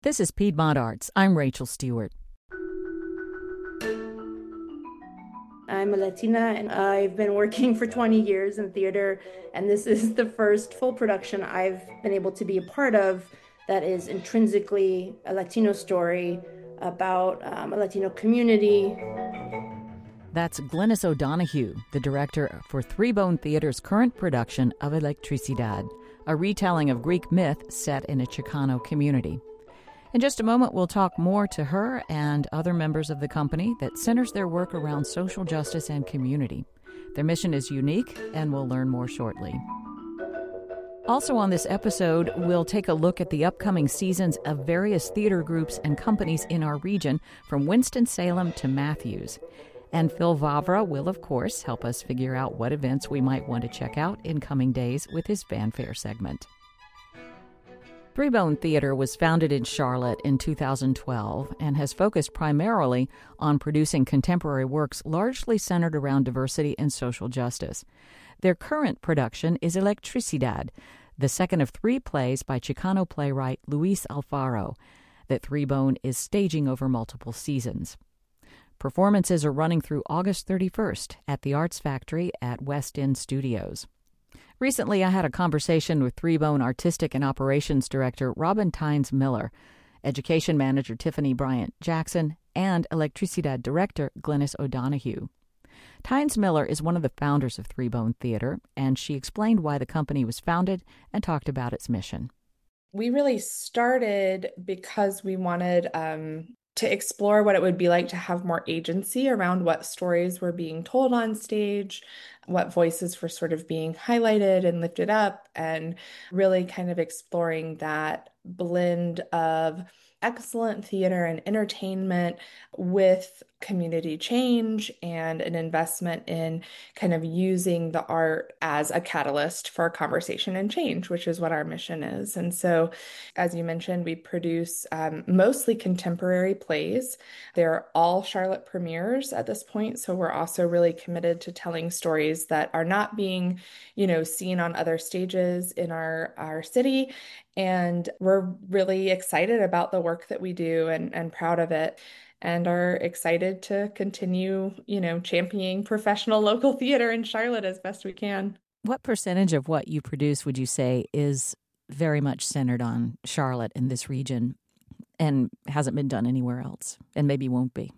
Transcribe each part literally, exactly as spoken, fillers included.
This is Piedmont Arts. I'm Rachel Stewart. I'm a Latina and I've been working for twenty years in theater, and this is the first full production I've been able to be a part of that is intrinsically a Latino story about um, a Latino community. That's Glynis O'Donoghue, the director for Three Bone Theater's current production of Electricidad, a retelling of Greek myth set in a Chicano community. In just a moment, we'll talk more to her and other members of the company that centers their work around social justice and community. Their mission is unique, and we'll learn more shortly. Also on this episode, we'll take a look at the upcoming seasons of various theater groups and companies in our region, from Winston-Salem to Matthews. And Phil Vavra will, of course, help us figure out what events we might want to check out in coming days with his fanfare segment. Three Bone Theater was founded in Charlotte in two thousand twelve and has focused primarily on producing contemporary works largely centered around diversity and social justice. Their current production is Electricidad, the second of three plays by Chicano playwright Luis Alfaro that Three Bone is staging over multiple seasons. Performances are running through August thirty-first at the Arts Factory at West End Studios. Recently, I had a conversation with Three Bone Artistic and Operations Director Robin Tynes Miller, Education Manager Tiffany Bryant Jackson, and Electricidad Director Glynis O'Donoghue. Tynes Miller is one of the founders of Three Bone Theater, and she explained why the company was founded and talked about its mission. We really started because we wanted um, to explore what it would be like to have more agency around what stories were being told on stage, what voices were sort of being highlighted and lifted up, and really kind of exploring that blend of excellent theater and entertainment with community change and an investment in kind of using the art as a catalyst for conversation and change, which is what our mission is. And so, as you mentioned, we produce um, mostly contemporary plays. They're all Charlotte premieres at this point, so we're also really committed to telling stories that are not being, you know, seen on other stages in our, our city. And we're really excited about the work that we do and, and proud of it, and are excited to continue, you know, championing professional local theater in Charlotte as best we can. What percentage of what you produce would you say is very much centered on Charlotte in this region and hasn't been done anywhere else and maybe won't be?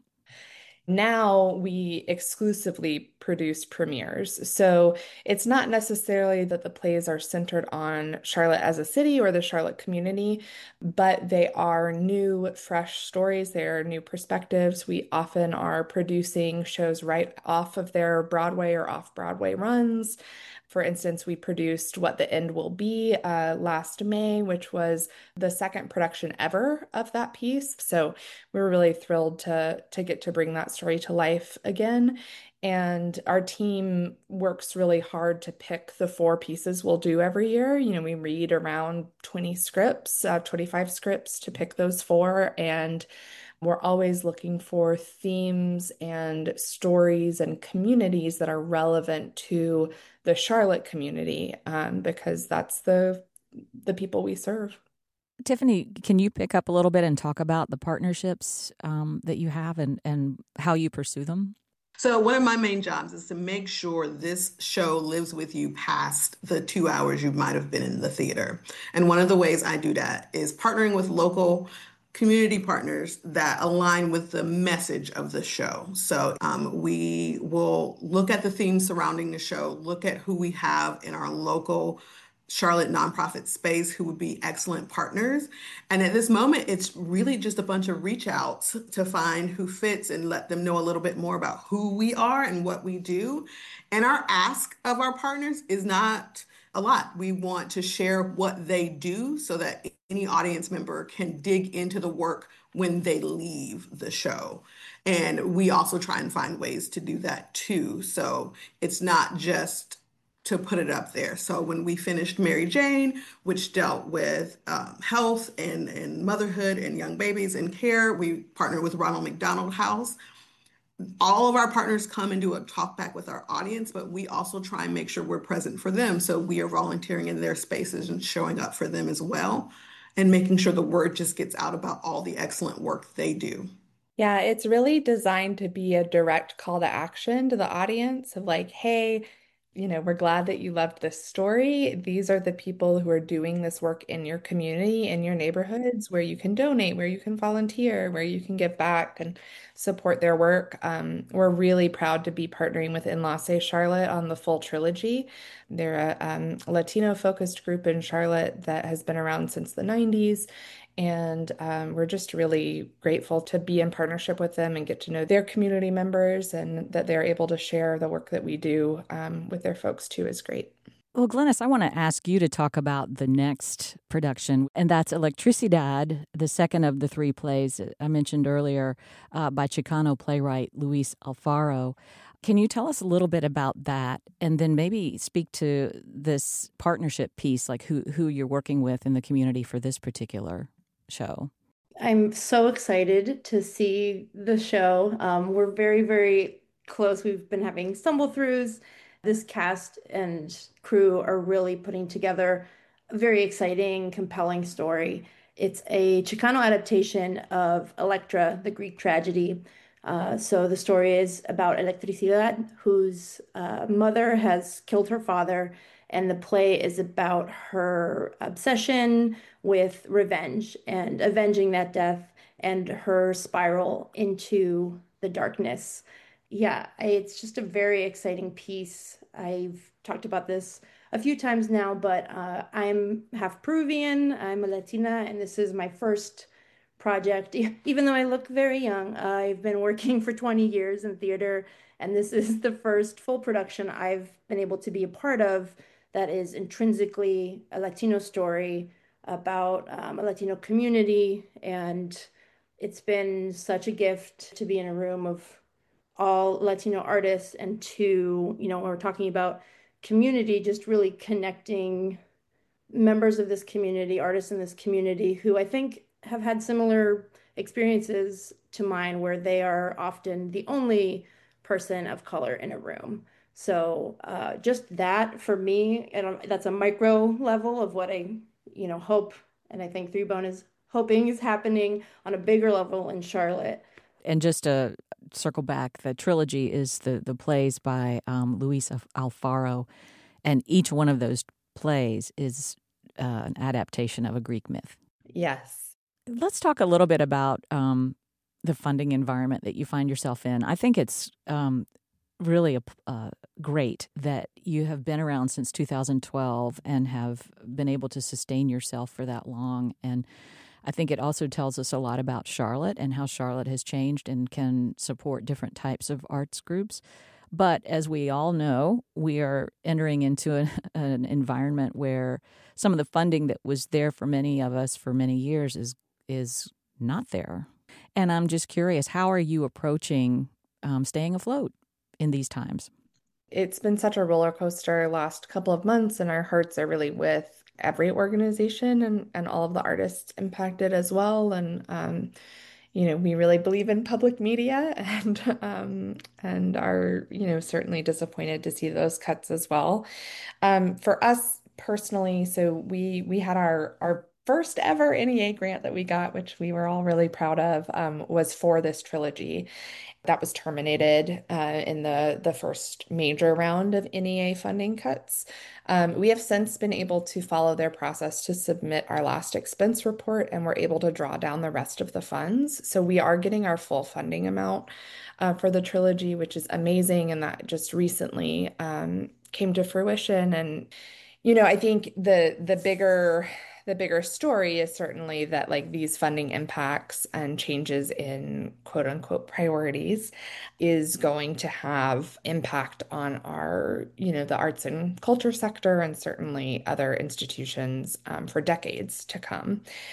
Now we exclusively produce premieres. So it's not necessarily that the plays are centered on Charlotte as a city or the Charlotte community, but they are new, fresh stories. They are new perspectives. We often are producing shows right off of their Broadway or off-Broadway runs. For instance, we produced What the End Will Be uh, last May, which was the second production ever of that piece. So we were really thrilled to, to get to bring that story to life again. And our team works really hard to pick the four pieces we'll do every year. You know, we read around twenty scripts, uh, twenty-five scripts to pick those four. And we're always looking for themes and stories and communities that are relevant to the Charlotte community, um, because that's the the people we serve. Tiffany, can you pick up a little bit and talk about the partnerships um, that you have and, and how you pursue them? So one of my main jobs is to make sure this show lives with you past the two hours you might have been in the theater. And one of the ways I do that is partnering with local community partners that align with the message of the show. So um, we will look at the themes surrounding the show, look at who we have in our local Charlotte nonprofit space who would be excellent partners. And at this moment, it's really just a bunch of reach outs to find who fits and let them know a little bit more about who we are and what we do. And our ask of our partners is not a lot. We want to share what they do so that any audience member can dig into the work when they leave the show. And we also try and find ways to do that too. So it's not just to put it up there. So when we finished Mary Jane, which dealt with um, health and, and motherhood and young babies and care, we partnered with Ronald McDonald House. All of our partners come and do a talk back with our audience, but we also try and make sure we're present for them. So we are volunteering in their spaces and showing up for them as well. and making sure the word just gets out about all the excellent work they do. Yeah, it's really designed to be a direct call to action to the audience of like, hey, you know, we're glad that you loved this story. These are the people who are doing this work in your community, in your neighborhoods, where you can donate, where you can volunteer, where you can give back and support their work. Um, we're really proud to be partnering with Enlace Charlotte on the full trilogy. They're a um, Latino-focused group in Charlotte that has been around since the nineties. And um, we're just really grateful to be in partnership with them and get to know their community members, and that they're able to share the work that we do um, with their folks too is great. Well, Glennis, I want to ask you to talk about the next production, and that's Electricidad, the second of the three plays I mentioned earlier uh, by Chicano playwright Luis Alfaro. Can you tell us a little bit about that, and then maybe speak to this partnership piece, like who, who you're working with in the community for this particular show? I'm so excited to see the show. Um, we're very, very close. We've been having stumble-throughs. This cast and crew are really putting together a very exciting, compelling story. It's a Chicano adaptation of Electra, the Greek tragedy. Uh, so the story is about Electricidad, whose uh, mother has killed her father, and the play is about her obsession with revenge and avenging that death and her spiral into the darkness. Yeah, it's just a very exciting piece. I've talked about this a few times now, but uh, I'm half Peruvian, I'm a Latina, and this is my first project. Even though I look very young, I've been working for twenty years in theater, and this is the first full production I've been able to be a part of that is intrinsically a Latino story about um, a Latino community. And it's been such a gift to be in a room of all Latino artists and to, you know, when we're talking about community, just really connecting members of this community, artists in this community who I think have had similar experiences to mine, where they are often the only person of color in a room. So uh, just that for me, and that's a micro level of what I, you know, hope, and I think Three Bone is hoping is happening on a bigger level in Charlotte. And just to circle back, the trilogy is the, the plays by um, Luis Alfaro, and each one of those plays is uh, an adaptation of a Greek myth. Yes. Let's talk a little bit about um, the funding environment that you find yourself in. I think it's um, really a, uh, great that you have been around since two thousand twelve and have been able to sustain yourself for that long. And I think it also tells us a lot about Charlotte and how Charlotte has changed and can support different types of arts groups. But as we all know, we are entering into an, an environment where some of the funding that was there for many of us for many years is is not there. And I'm just curious, how are you approaching um, staying afloat in these times? It's been such a roller coaster last couple of months, and our hearts are really with every organization and, and all of the artists impacted as well. And um, you know, we really believe in public media, and um, and are, you know, certainly disappointed to see those cuts as well. Um, for us personally, so we we had our our first ever N E A grant that we got, which we were all really proud of, um, was for this trilogy. That was terminated uh, in the the first major round of N E A funding cuts. Um, we have since been able to follow their process to submit our last expense report, and we're able to draw down the rest of the funds. So we are getting our full funding amount uh, for the trilogy, which is amazing, and that just recently um, came to fruition. And you know, I think the the bigger the bigger story is certainly that like these funding impacts and changes in quote unquote priorities is going to have impact on our, you know, the arts and culture sector and certainly other institutions um, for decades to come.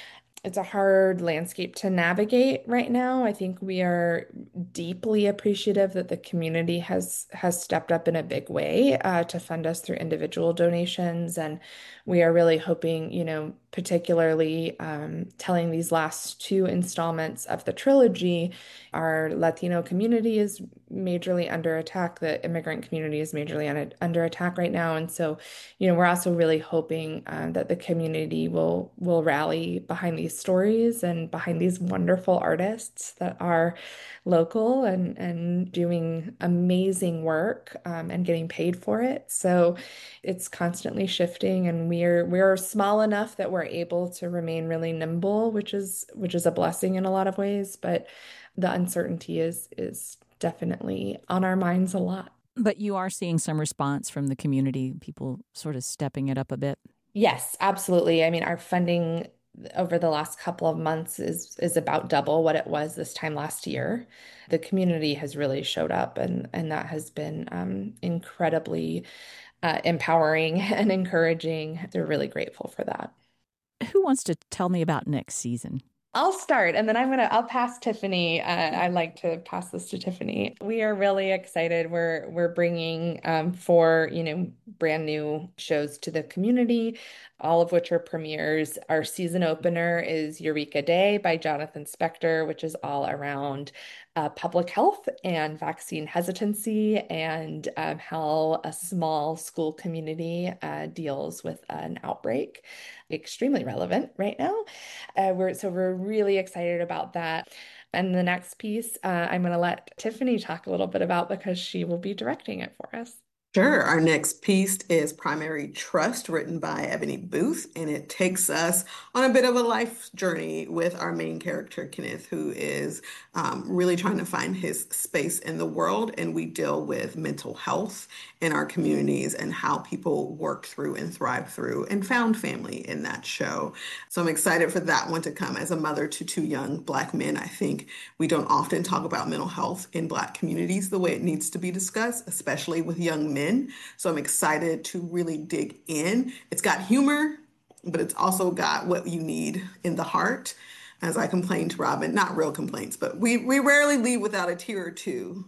it's a hard landscape to navigate right now. I think we are deeply appreciative that the community has has stepped up in a big way uh, to fund us through individual donations, and we are really hoping, you know, particularly um, telling these last two installments of the trilogy, our Latino community is majorly under attack. The immigrant community is majorly un under attack right now, and so, you know, we're also really hoping uh, that the community will will rally behind these stories and behind these wonderful artists that are local and and doing amazing work um, and getting paid for it. So it's constantly shifting, and we're we're small enough that we're able to remain really nimble, which is which is a blessing in a lot of ways. But the uncertainty is is definitely on our minds a lot. But you are seeing some response from the community, people sort of stepping it up a bit. Yes, absolutely. I mean, our funding over the last couple of months is is about double what it was this time last year. The community has really showed up, and and that has been um, incredibly uh, empowering and encouraging. They're really grateful for that. Who wants to tell me about next season? I'll start, and then I'm gonna I'll pass Tiffany. Uh, I like to pass this to Tiffany. We are really excited. We're we're bringing um, four, you know, brand new shows to the community, all of which are premieres. Our season opener is Eureka Day by Jonathan Spector, which is all around uh, public health and vaccine hesitancy, and um, how a small school community uh, deals with an outbreak. Extremely relevant right now. Uh, we're so we're really excited about that. And the next piece, uh, I'm going to let Tiffany talk a little bit about because she will be directing it for us. Sure. Our next piece is Primary Trust, written by Ebony Booth, and it takes us on a bit of a life journey with our main character, Kenneth, who is um, really trying to find his space in the world. And we deal with mental health in our communities and how people work through and thrive through and found family in that show. So I'm excited for that one to come. As a mother to two young Black men, I think we don't often talk about mental health in Black communities the way it needs to be discussed, especially with young men. So I'm excited to really dig in. It's got humor, but it's also got what you need in the heart. As I complained to Robin, not real complaints, but we, we rarely leave without a tear or two.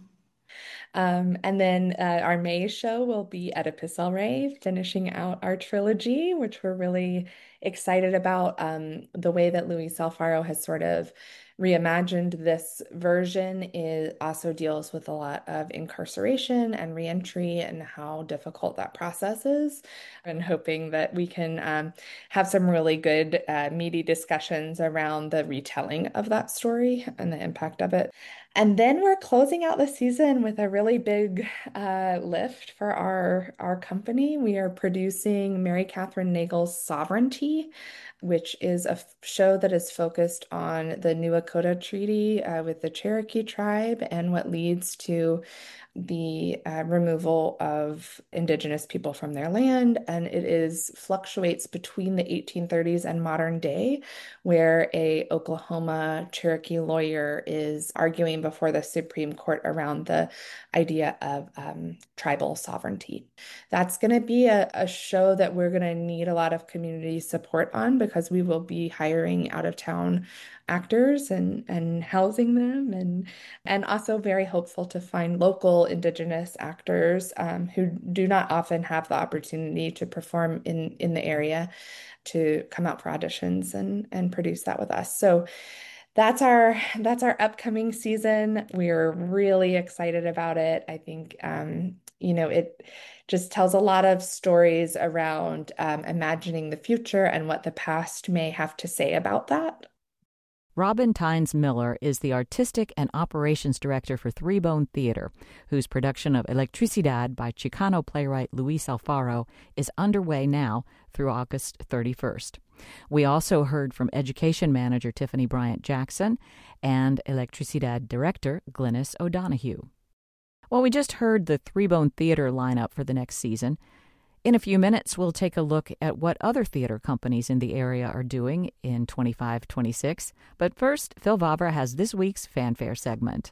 Um, and then uh, our May show will be Oedipus El Rey, finishing out our trilogy, which we're really excited about. Um, the way that Luis Alfaro has sort of reimagined this version is also deals with a lot of incarceration and reentry and how difficult that process is, and hoping that we can um, have some really good uh, meaty discussions around the retelling of that story and the impact of it. And then we're closing out the season with a really big uh, lift for our, our company. We are producing Mary Catherine Nagel's Sovereignty, which is a show that is focused on the New Echota Treaty uh, with the Cherokee tribe and what leads to the uh, removal of indigenous people from their land. And it is fluctuates between the eighteen thirties and modern day, where a Oklahoma Cherokee lawyer is arguing before the Supreme Court around the idea of um, tribal sovereignty. That's going to be a, a show that we're going to need a lot of community support on, because we will be hiring out of town actors and and housing them, and and also very hopeful to find local Indigenous actors um, who do not often have the opportunity to perform in in the area to come out for auditions and and produce that with us. So that's our that's our upcoming season. We're really excited about it. I think um, you know, it just tells a lot of stories around um, imagining the future and what the past may have to say about that. Robin Tynes Miller is the artistic and operations director for Three Bone Theater, whose production of Electricidad by Chicano playwright Luis Alfaro is underway now through August thirty-first. We also heard from education manager Tiffany Bryant Jackson and Electricidad director Glynis O'Donoghue. Well, we just heard the Three Bone Theater lineup for the next season. In a few minutes, we'll take a look at what other theater companies in the area are doing in twenty-five twenty-six. But first, Phil Vavra has this week's Fanfare segment.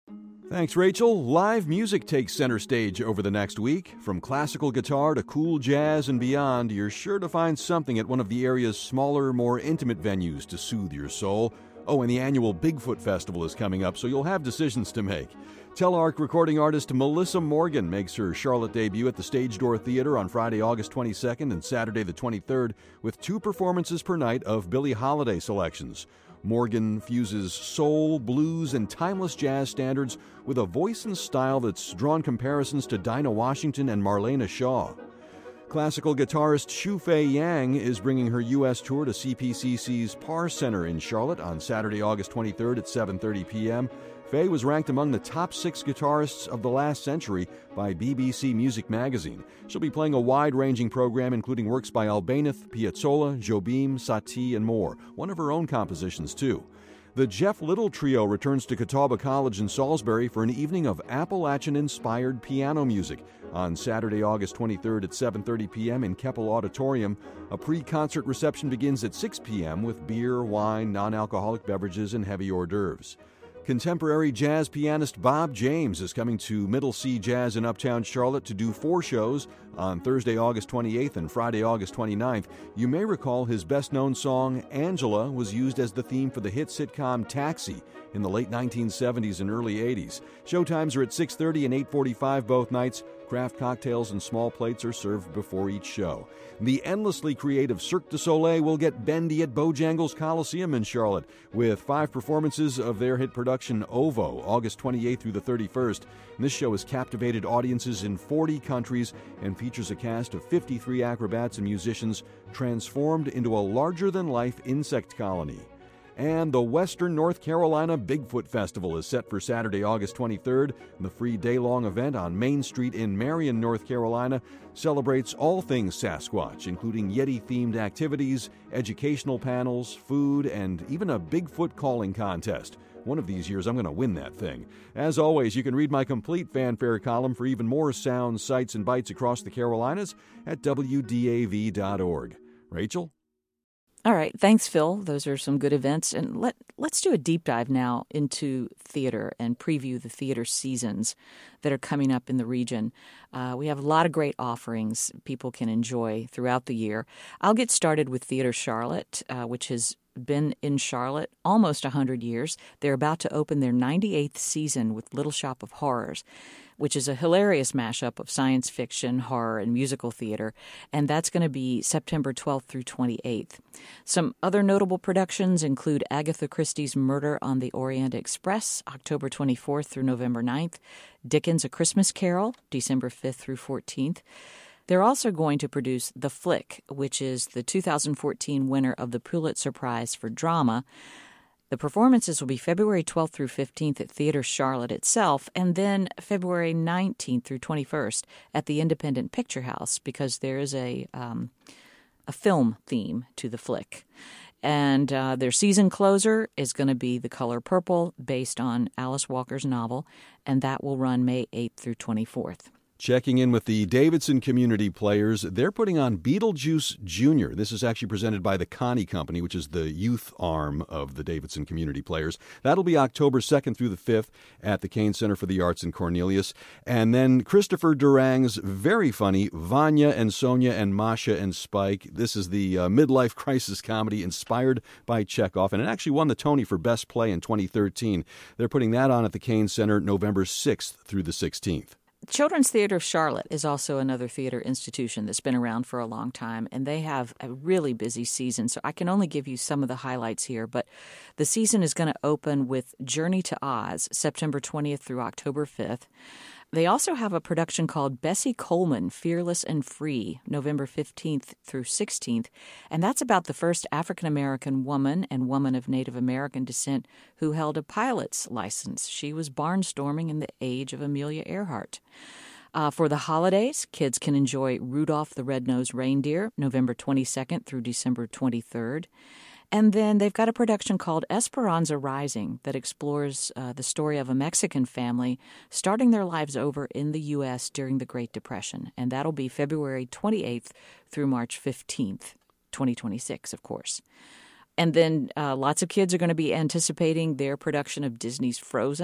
Thanks, Rachel. Live music takes center stage over the next week. From classical guitar to cool jazz and beyond, you're sure to find something at one of the area's smaller, more intimate venues to soothe your soul. Oh, and the annual Bigfoot Festival is coming up, so you'll have decisions to make. Telarc recording artist Melissa Morgan makes her Charlotte debut at the Stage Door Theater on Friday, August twenty-second and Saturday the twenty-third with two performances per night of Billie Holiday selections. Morgan fuses soul, blues, and timeless jazz standards with a voice and style that's drawn comparisons to Dinah Washington and Marlena Shaw. Classical guitarist Shu-Fei Yang is bringing her U S tour to C P C C's Parr Center in Charlotte on Saturday, August twenty-third at seven thirty p.m. Fei was ranked among the top six guitarists of the last century by B B C Music Magazine. She'll be playing a wide-ranging program including works by Albéniz, Piazzolla, Jobim, Satie, and more. One of her own compositions, too. The Jeff Little Trio returns to Catawba College in Salisbury for an evening of Appalachian-inspired piano music on Saturday, August twenty-third at seven thirty p.m. in Keppel Auditorium. A pre-concert reception begins at six p.m. with beer, wine, non-alcoholic beverages, and heavy hors d'oeuvres. Contemporary jazz pianist Bob James is coming to Middle C Jazz in Uptown Charlotte to do four shows on Thursday, August twenty-eighth and Friday, August twenty-ninth. You may recall his best-known song, Angela, was used as the theme for the hit sitcom Taxi in the late nineteen seventies and early eighties. Showtimes are at six thirty and eight forty-five both nights. Craft cocktails and small plates are served before each show. The endlessly creative Cirque du Soleil will get bendy at Bojangles Coliseum in Charlotte with five performances of their hit production Ovo, August twenty-eighth through the thirty-first. And this show has captivated audiences in forty countries and features a cast of fifty-three acrobats and musicians transformed into a larger-than-life insect colony. And the Western North Carolina Bigfoot Festival is set for Saturday, August twenty-third. The free day-long event on Main Street in Marion, North Carolina, celebrates all things Sasquatch, including Yeti-themed activities, educational panels, food, and even a Bigfoot calling contest. One of these years, I'm going to win that thing. As always, you can read my complete fanfare column for even more sounds, sights, and bites across the Carolinas at W D A V dot org. Rachel? All right. Thanks, Phil. Those are some good events. And let, let's do a deep dive now into theater and preview the theater seasons that are coming up in the region. Uh, we have a lot of great offerings people can enjoy throughout the year. I'll get started with Theater Charlotte, uh, which has been in Charlotte almost one hundred years. They're about to open their ninety-eighth season with Little Shop of Horrors, which is a hilarious mashup of science fiction, horror, and musical theater, and that's going to be September twelfth through twenty-eighth. Some other notable productions include Agatha Christie's Murder on the Orient Express, October twenty-fourth through November ninth, Dickens' A Christmas Carol, December fifth through fourteenth. They're also going to produce The Flick, which is the two thousand fourteen winner of the Pulitzer Prize for Drama. The performances will be February twelfth through fifteenth at Theater Charlotte itself, and then February nineteenth through twenty-first at the Independent Picture House, because there is a um, a film theme to The Flick. And uh, their season closer is going to be The Color Purple, based on Alice Walker's novel, and that will run May eighth through twenty-fourth. Checking in with the Davidson Community Players, they're putting on Beetlejuice Junior This is actually presented by the Connie Company, which is the youth arm of the Davidson Community Players. That'll be October second through the fifth at the Kane Center for the Arts in Cornelius. And then Christopher Durang's very funny Vanya and Sonia and Masha and Spike. This is the uh, midlife crisis comedy inspired by Chekhov, and it actually won the Tony for Best Play in twenty thirteen. They're putting that on at the Kane Center November sixth through the sixteenth. Children's Theater of Charlotte is also another theater institution that's been around for a long time, and they have a really busy season, so I can only give you some of the highlights here. But the season is going to open with Journey to Oz, September twentieth through October fifth. They also have a production called Bessie Coleman, Fearless and Free, November fifteenth through sixteenth, and that's about the first African-American woman and woman of Native American descent who held a pilot's license. She was barnstorming in the age of Amelia Earhart. Uh, for the holidays, kids can enjoy Rudolph the Red-Nosed Reindeer, November twenty-second through December twenty-third. And then they've got a production called Esperanza Rising that explores uh, the story of a Mexican family starting their lives over in the U S during the Great Depression. And that'll be February twenty-eighth through March fifteenth, twenty twenty-six, of course. And then uh, lots of kids are going to be anticipating their production of Disney's Frozen.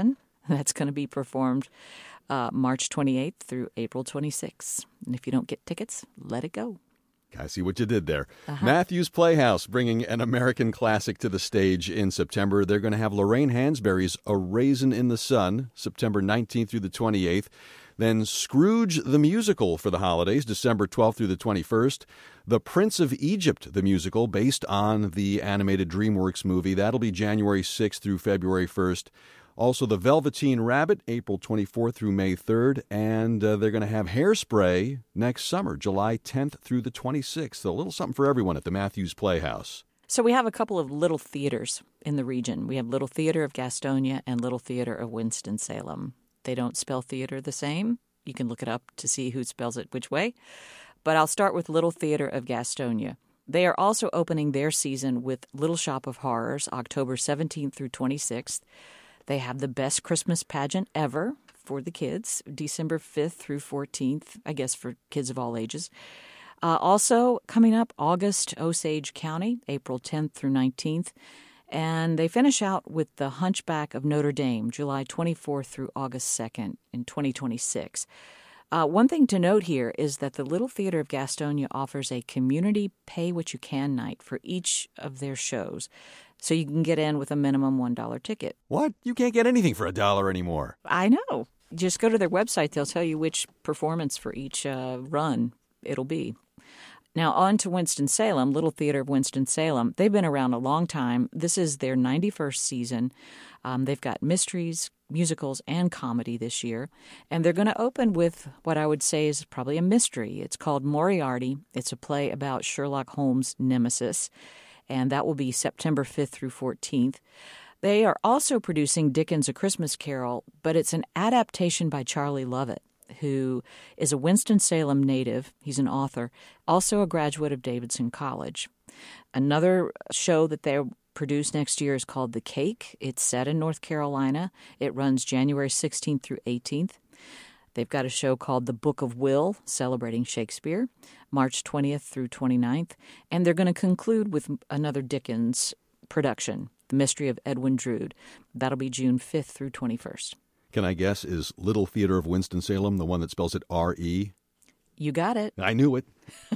That's going to be performed uh, March twenty-eighth through April twenty-sixth. And if you don't get tickets, let it go. I see what you did there. Uh-huh. Matthews Playhouse bringing an American classic to the stage in September. They're going to have Lorraine Hansberry's A Raisin in the Sun, September nineteenth through the twenty-eighth. Then Scrooge the Musical for the holidays, December twelfth through the twenty-first. The Prince of Egypt, the musical, based on the animated DreamWorks movie. That'll be January sixth through February first. Also, The Velveteen Rabbit, April twenty-fourth through May third. And uh, they're going to have Hairspray next summer, July tenth through the twenty-sixth. A little something for everyone at the Matthews Playhouse. So we have a couple of little theaters in the region. We have Little Theater of Gastonia and Little Theater of Winston-Salem. They don't spell theater the same. You can look it up to see who spells it which way. But I'll start with Little Theater of Gastonia. They are also opening their season with Little Shop of Horrors, October seventeenth through twenty-sixth. They have the best Christmas pageant ever for the kids, December fifth through fourteenth, I guess for kids of all ages. Uh, also coming up, August, Osage County, April tenth through nineteenth. And they finish out with The Hunchback of Notre Dame, July twenty-fourth through August second in twenty twenty-six. Uh, one thing to note here is that the Little Theater of Gastonia offers a community pay-what-you-can night for each of their shows, so you can get in with a minimum one dollar ticket. What? You can't get anything for a dollar anymore. I know. Just go to their website. They'll tell you which performance for each uh, run it'll be. Now, on to Winston-Salem, Little Theater of Winston-Salem. They've been around a long time. This is their ninety-first season. Um, they've got mysteries, musicals, and comedy this year. And they're going to open with what I would say is probably a mystery. It's called Moriarty. It's a play about Sherlock Holmes' nemesis. And that will be September fifth through fourteenth. They are also producing Dickens' A Christmas Carol, but it's an adaptation by Charlie Lovett, who is a Winston-Salem native. He's an author, also a graduate of Davidson College. Another show that they'll produce next year is called The Cake. It's set in North Carolina. It runs January sixteenth through eighteenth. They've got a show called The Book of Will, celebrating Shakespeare, March twentieth through twenty-ninth. And they're going to conclude with another Dickens production, The Mystery of Edwin Drood. That'll be June fifth through twenty-first. Can I guess, is Little Theater of Winston-Salem the one that spells it R E? You got it. I knew it.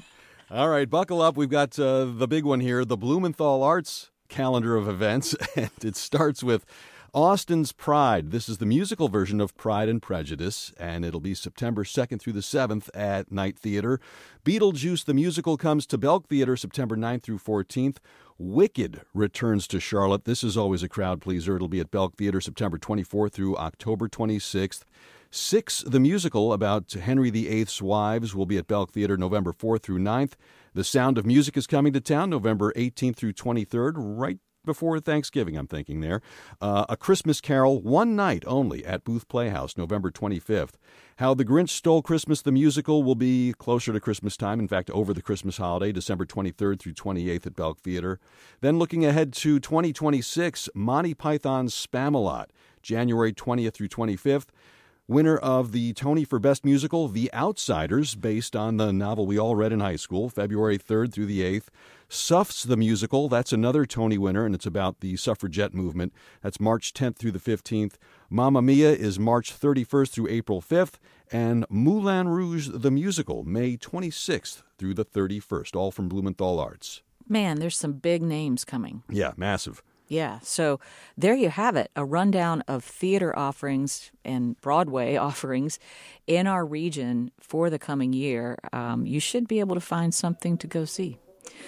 All right, buckle up. We've got uh, the big one here, the Blumenthal Arts calendar of events, and it starts with Austin's Pride. This is the musical version of Pride and Prejudice, and it'll be September second through the seventh at Night Theater. Beetlejuice the Musical comes to Belk Theater September ninth through fourteenth. Wicked returns to Charlotte. This is always a crowd pleaser. It'll be at Belk Theater September twenty-fourth through October twenty-sixth. Six, the musical about Henry the Eighth's wives, will be at Belk Theater November fourth through ninth. The Sound of Music is coming to town November eighteenth through twenty-third, right before Thanksgiving, I'm thinking there. Uh, a Christmas Carol, one night only at Booth Playhouse, November twenty-fifth. How the Grinch Stole Christmas, the musical, will be closer to Christmas time, in fact, over the Christmas holiday, December twenty-third through twenty-eighth at Belk Theater. Then looking ahead to twenty twenty-six, Monty Python's Spamalot, January twentieth through twenty-fifth. Winner of the Tony for Best Musical, The Outsiders, based on the novel we all read in high school, February third through the eighth. Suffs the Musical, that's another Tony winner, and it's about the suffragette movement. That's March tenth through the fifteenth. Mamma Mia is March thirty-first through April fifth. And Moulin Rouge the Musical, May twenty-sixth through the thirty-first, all from Blumenthal Arts. Man, there's some big names coming. Yeah, massive. Yeah, so there you have it, a rundown of theater offerings and Broadway offerings in our region for the coming year. Um, you should be able to find something to go see.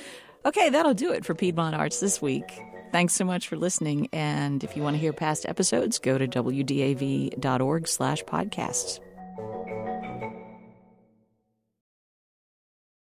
Okay, that'll do it for Piedmont Arts this week. Thanks so much for listening, and if you want to hear past episodes, go to W D A V dot org slash podcasts.